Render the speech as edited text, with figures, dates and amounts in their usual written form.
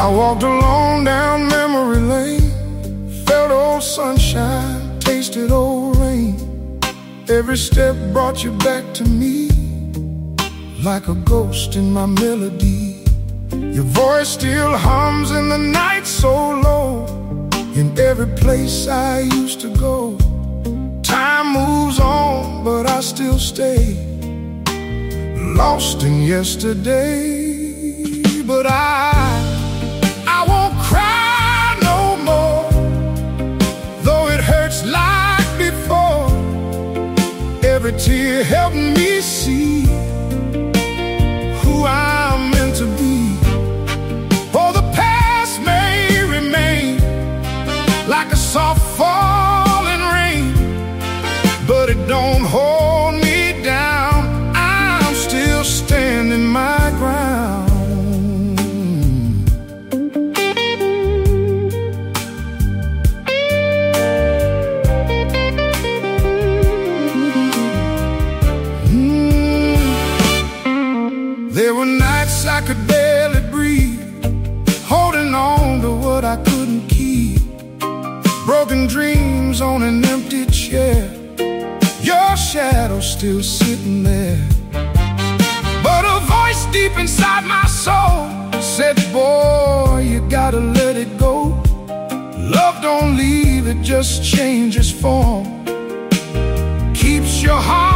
I walked alone down memory lane, felt old sunshine, tasted old rain. Every step brought you back to me, like a ghost in my melody. Your voice still hums in the night so low, in every place I used to go. Time moves on, but I still stay, lost in yesterday. But I won't cry no more, though it hurts like before. Every tear helped me see who I'm meant to be. For the past may remain like a soft falling rain, but it don't hold me down. I'm still standing my ground. There were nights I could barely breathe, holding on to what I couldn't keep. Broken dreams on an empty chair, your shadow still sitting there. But a voice deep inside my soul said, boy, you gotta let it go. Love don't leave, it just changes form, keeps your heart